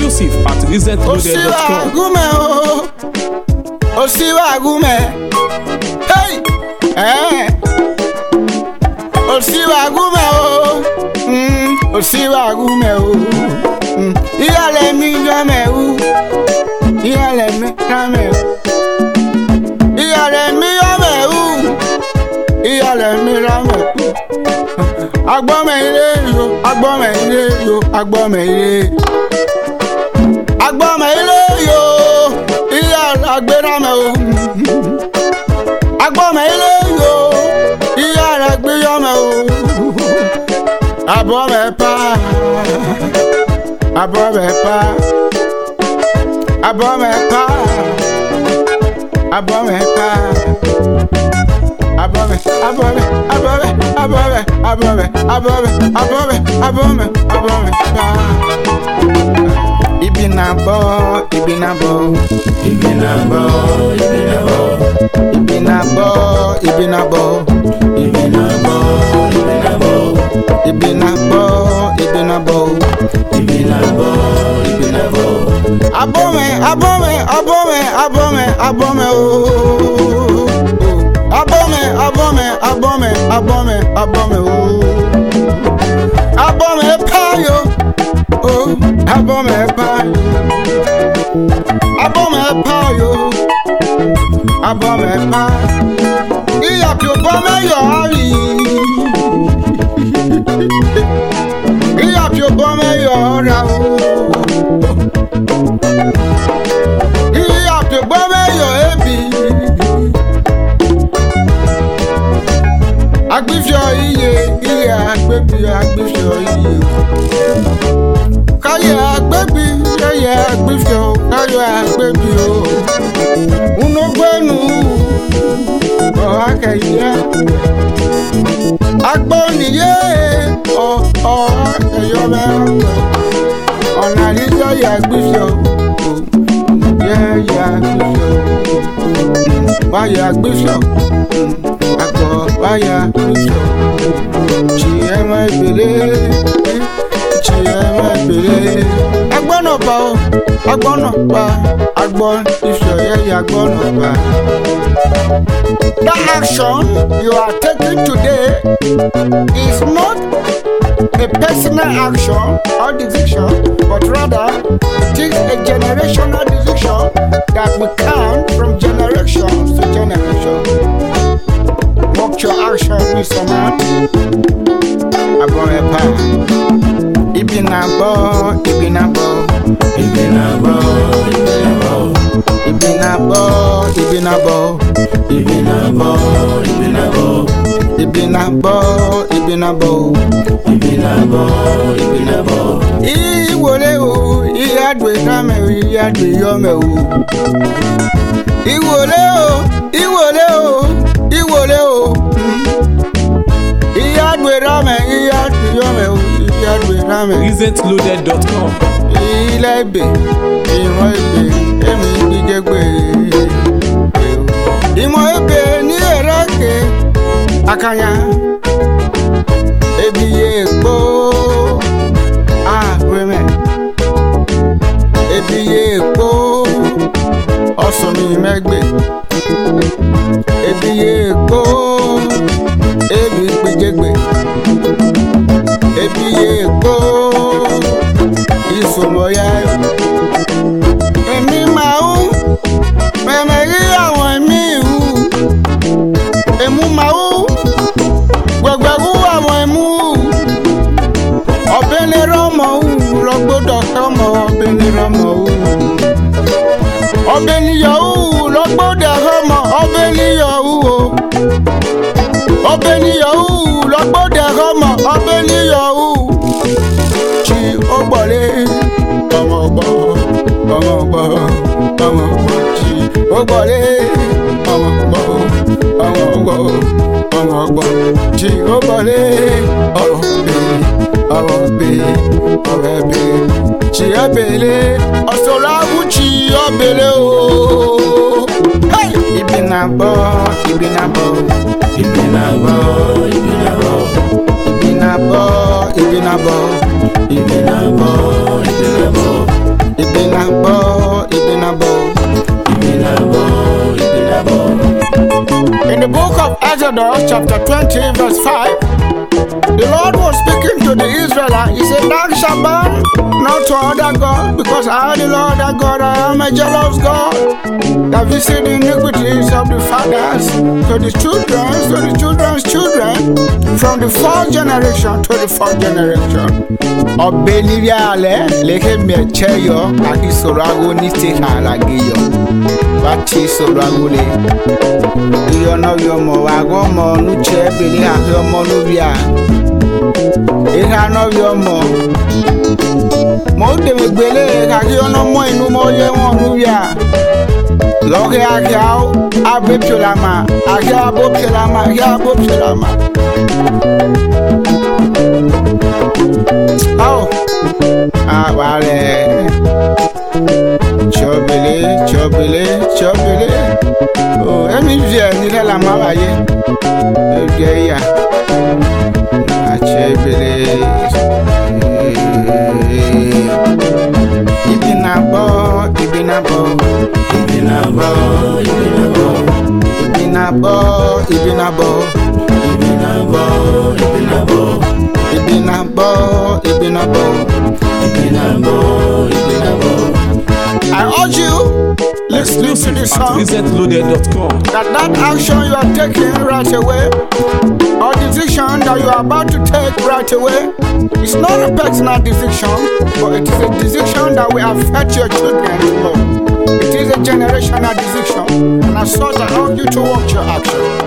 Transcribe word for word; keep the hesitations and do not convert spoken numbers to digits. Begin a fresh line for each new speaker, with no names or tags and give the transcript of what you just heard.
Exclusive at reset loaded dot com.
Osiwagume o, Osiwagume, hey, eh, Osiwagume o, mm, Osiwagume o, mm, iyale mi jame o, iyale mi jame o, iyale mi jame o, iyale mi jame o. Agbome ile yo, agbome ile yo, agbome ile. Agbome ile yo, iya agbera me o. Agbome ile yo, iya agbeyo me o. Abome pa, abome pa, abome pa, abome pa. Above, above, above, above, above, above, above, above, above. Ibinabo, ibinabo,
Ibinabo, Ibinabo,
ibinabo, ibinabo,
Ibinabo, Ibinabo,
ibinabo, ibinabo,
Ibinabo, Ibinabo.
above, above, above, above, above, oh. Abome, abome, abome, abome, abome, oh. Abome payo, oh. Abome payo, abome payo, abome payo. Iya pio bome yo ari, iya pio bome yo ra o. Iya pio bome yo ebi. Agbifio iye, iye agbebi, agbifio iye. Kaye agbebi, iye agbifio, kaye agbebi o. Unogbenu, o akeye. Agboniye, o o akeyo me. Ona lizo ye agbifio, ye ye agbifio. Wa ye agbifio. Waya Christo, Chiema Bele, Chiema Bele. Agbono pa, agbono pa, agbon Israel, agbono pa. The action you are taking today is not a personal action or decision, but rather it is a generational decision that will count from generation to generation. Watch your action, Mister Man. Abone pa. Ibinabo, ibinabo,
Ibinabo, Ibinabo,
ibinabo, ibinabo,
Ibinabo, Ibinabo,
ibinabo, ibinabo,
Ibinabo, Ibinabo.
Iwole o, iyadwe kame o, iyadwe yome o. Iwole o, iwole o, iwole o. Iyadwe rame, iyadwe yome o, iyadwe rame.
reset loaded dot com.
Ile ebe, ìmọ̀ ebe, èmi gbígbé. Ìmọ̀ ebe ní èrèké, akanya, ebi èkó, ah wẹ́mẹ̀, ebi èkó, ọ̀sán mi mẹ́gbẹ́, ebi èkó, ebi gbígbé, ebi èkó. Ìsòmọ̀yà èmi máa ń mẹ̀mẹ̀ rí àwọn ẹ̀mí ìhù èmú máa ń gbẹ̀gbẹ̀rú àwọn ẹ̀mú ọ̀bẹ ní rọ́mọ̀ òwú lọ́gbọ́dọ̀ kọ́mọ ọ̀bẹ ní rọ́mọ̀ òwú ọ̀bẹ níyọ̀ òwú lọ́gbọ́dọ̀ kọ́mọ ọ̀bẹ níyọ̀ òwú ọ̀bẹ níyọ̀ òwú lọ́gbọ́dọ̀ kọ́mọ ọ̀bẹ níyọ̀ òwú. Ogbole, ọmọ ọgbọ, ọmọ ọgbọ, ọmọ ọgbọ, chi. Ogbole, ọmọ ọgbọ, ọmọ ọgbọ, ọmọ ọgbọ, chi. Ogbole, ọmọ ọbẹ, ọmọ ọbẹ, ọmọ ọbẹ, chi. Ebele, ọsọláwù chi ọbẹlẹ o. Ibinabo, ibinabo,
Ibinabo, Ibinabo,
Ibinabo, Ibinabo,
Ibinabo, Ibinabo,
Exodus chapter twenty, verse five, the Lord was speaking to the Israelites. He said, thou shalt burn not to other God, because I, the Lord thy God, I am a jealous God, that visit the iniquities of the fathers to the children, to the children's children, from the fourth generation to the fourth generation. Obeliviale, leke me cheyo, aki sorago ni teka lagiyo. Bachi sorago le. Iyo no yomo wago mo nuche bili akyo mo nubia. Ika no yomo. Mo de me gbele akyo no mo inu mo ye mo nubia. Loke akyo abe piolama, akyo abo piolama, akyo abo piolama. Oh, ah, vale. Chobele, chobele, chobele. Oh, emi vie ni la mama ye. Vie ya. Ah, chobele. Ibinabo, ibinabo,
Ibinabo, Ibinabo,
ibinabo, ibinabo,
Ibinabo, Ibinabo,
ibinabo, ibinabo.
Ibinabo, Ibinabo.
I urge you, listening to this
At
song,
reset loaded dot com.
that that action you are taking right away, or decision that you are about to take right away, is not a personal decision, but it is a decision that will affect your children tomorrow. It is a generational decision, and as such, I urge you to watch your action.